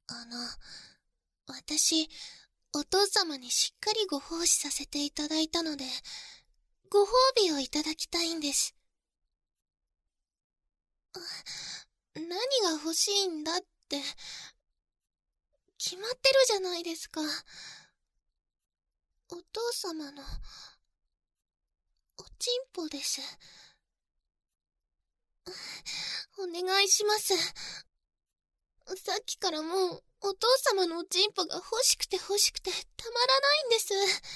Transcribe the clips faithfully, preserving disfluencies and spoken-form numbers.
あの、私、お父様にしっかりご奉仕させていただいたので、ご褒美をいただきたいんです。何が欲しいんだって、決まってるじゃないですか。お父様の、おちんぽです。お願いします。さっきからもう、お父様のおちんぽが欲しくて欲しくてたまらないんです。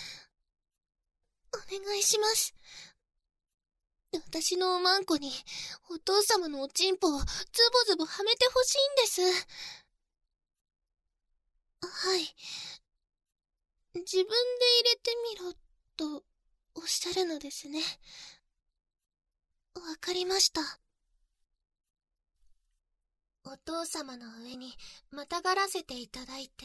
お願いします。私のおまんこに、お父様のおちんぽをズボズボはめてほしいんです。はい。自分で入れてみろ、と、おっしゃるのですね。わかりました。お父様の上にまたがらせていただいて。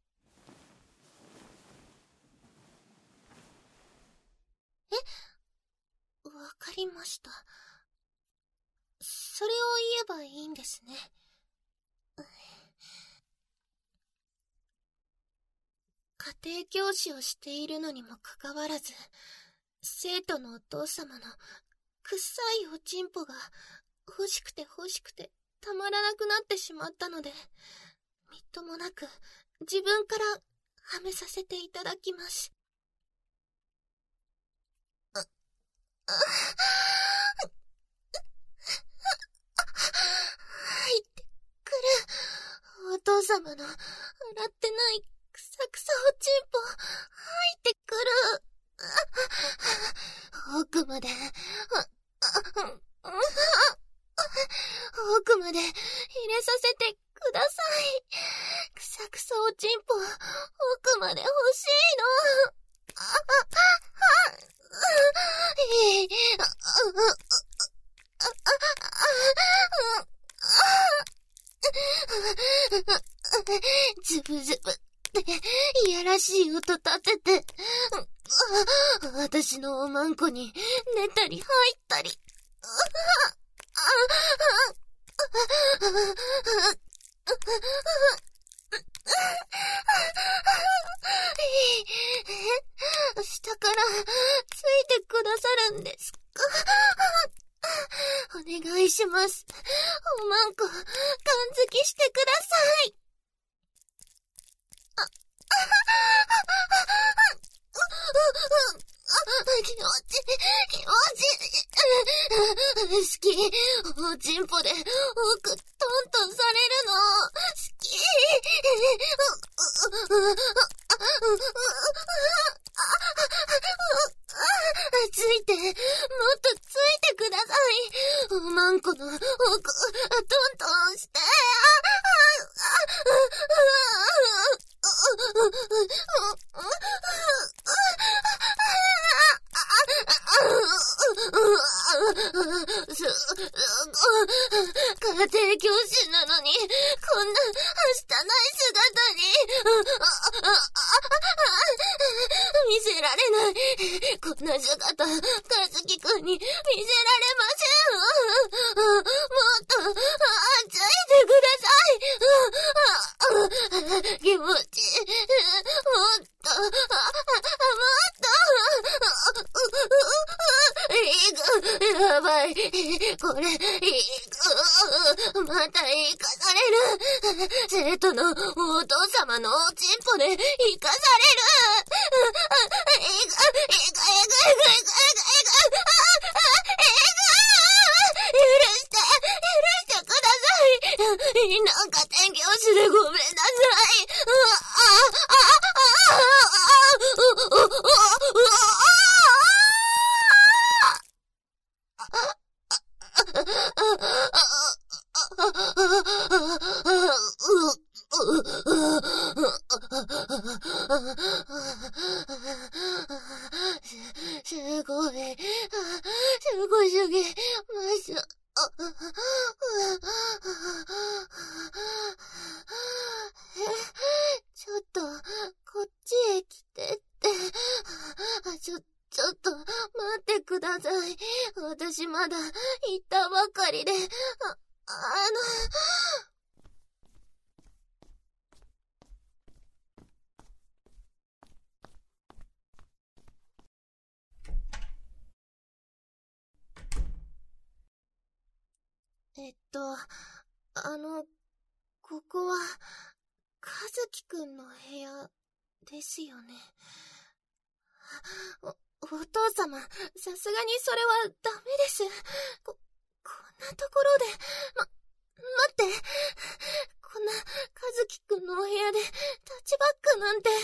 え？わかりました。それを言えばいいんですね。家庭教師をしているのにもかかわらず、生徒のお父様のくっさいおちんぽが欲しくて欲しくてたまらなくなってしまったので、みっともなく自分からはめさせていただきます。あ、あ、入ってくる。お父様の洗ってないくさくさおちんぽ入ってくる。奥まで、奥まで入れさせてください。くさくさおちんぽ奥まで欲しいの。ズブズブっていやらしい音立てて、私のおまんこに寝たり入ったり。下からついてくださるんですか？お願いします。おまんこ、感づきしてください。あ、気持ちいい、気持ちいい。好き。おちんぽで奥トントンされるの。好き。ついて、もっとついてください。おまんこの奥、トントンして。家庭教師なのに、こんな、はしたない姿に、見せられない。こんな姿、かずきくんに見せられません。もっと、ついてください。気持ち、もっと、もっと、やばい。これ、いく。また生かされる。生徒のお父様のおちんぽで生かされる。いく、いく、いく、いく、いく、いく、いく、許して、許してください。なんか天教師でごめんなさい。す、すごい、すごすぎます。ちょっと、こっちへ来てって。ちょ、ちょっと、待ってください。私まだ、行ったばかりで、あ、あの、 えっと、あの、ここは、和樹くんの部屋ですよね。お、お父様、さすがにそれはダメです。こ、こんなところで、ま、待って。こんな、和樹くんのお部屋で、タッチバックなんて、ダメ、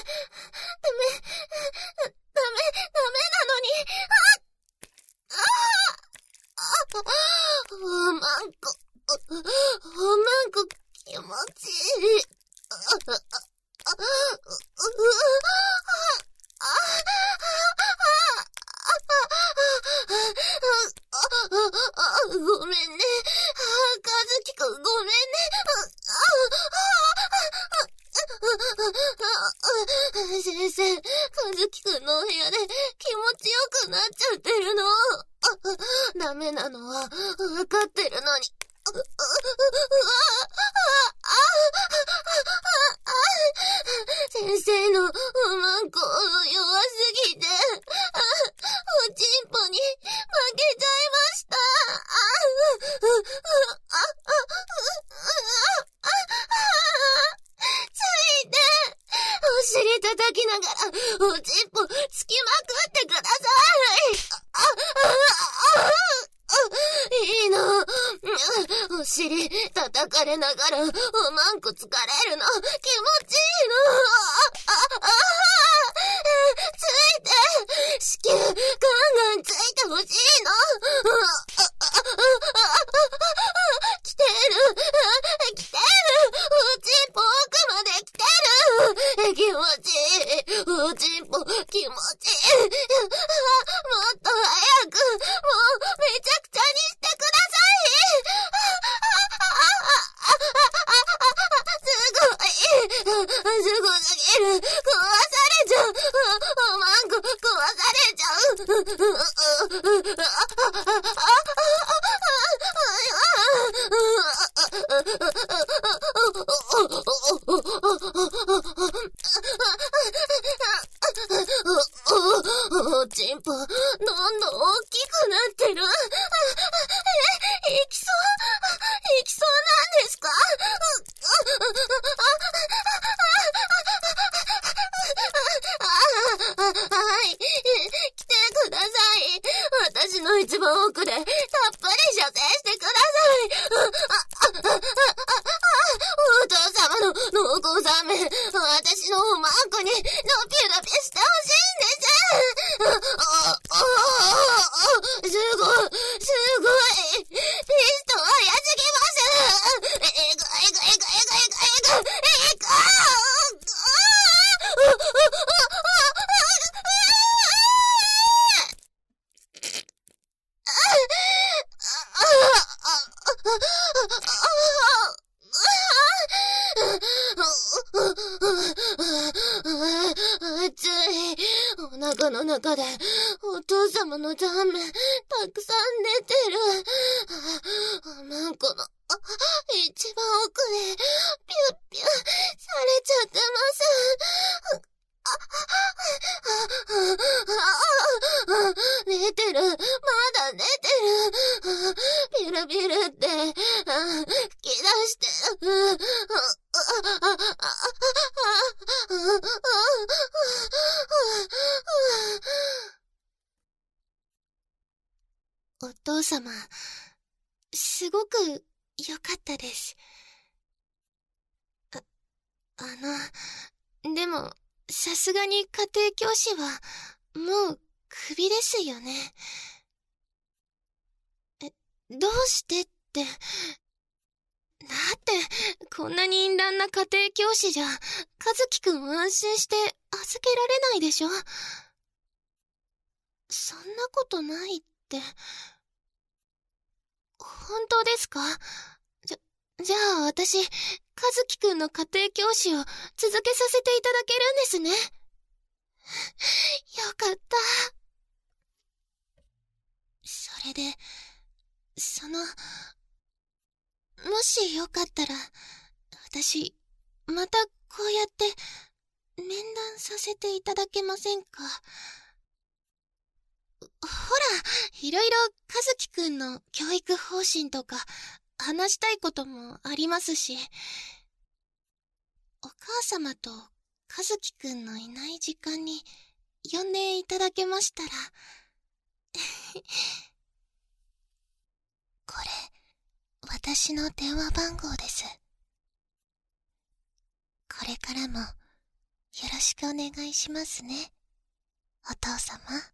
ダメ、ダメなのに、あ、あ、あ、おまんこ、おまんこ、気持ちいい。あ、あ、あ、あ、ごめんね。和樹くん、ごめんね。先生、和樹くんのお部屋で気持ちよくなっちゃってるの。ダメなのはわかってるのに。先生のおまんこ弱すぎて、おちんぽに負けちゃいました。ついて、お尻叩きながらおちんぽつきまくってください。いいの。お尻叩かれながらおまんこ疲れるの気持ちいいの。ついて、子宮ガンガンついてほしいの。来てる、来てる。おちんぽ奥まで来てる。気持ちいい。おちんぽ気持ちいい。もっと早く、もうめちゃくちゃにしてください。すごい。すごすぎる。壊されちゃう。おまんこ壊されちゃう。おちんぽ、どんどん大きくなってる。え、いきそう、いきそうなんですか？はい、来てください。私の一番奥でたっぷり射精してください。お父様の濃厚さめ、私のおまんこにのぴゅのぴゅしてほしいんです。すごい、すごい。ピスト早すぎます。えぐいえぐいえぐいえぐいえぐいえぐい。暑い。お腹の中でお父様の残麺たくさん出てる。おまんこの一番奥でピュッピュッされちゃってます。出てる。まだ出てる。ピルピルって吹き出してる。お父様、すごく良かったです。あ、あの、でも、さすがに家庭教師は、もう、クビですよね。え、どうしてって。だって、こんなに淫乱な家庭教師じゃ、和樹くん安心して預けられないでしょ。そんなことないって。本当ですか？じゃ、じゃあ私、和樹くんの家庭教師を続けさせていただけるんですね。よかった。それで、その、もしよかったら、私、またこうやって、面談させていただけませんか？ほら、いろいろ和樹くんの教育方針とか、 話したいこともありますし、お母様と和樹くんのいない時間に呼んでいただけましたら。これ、私の電話番号です。これからもよろしくお願いしますね、お父様。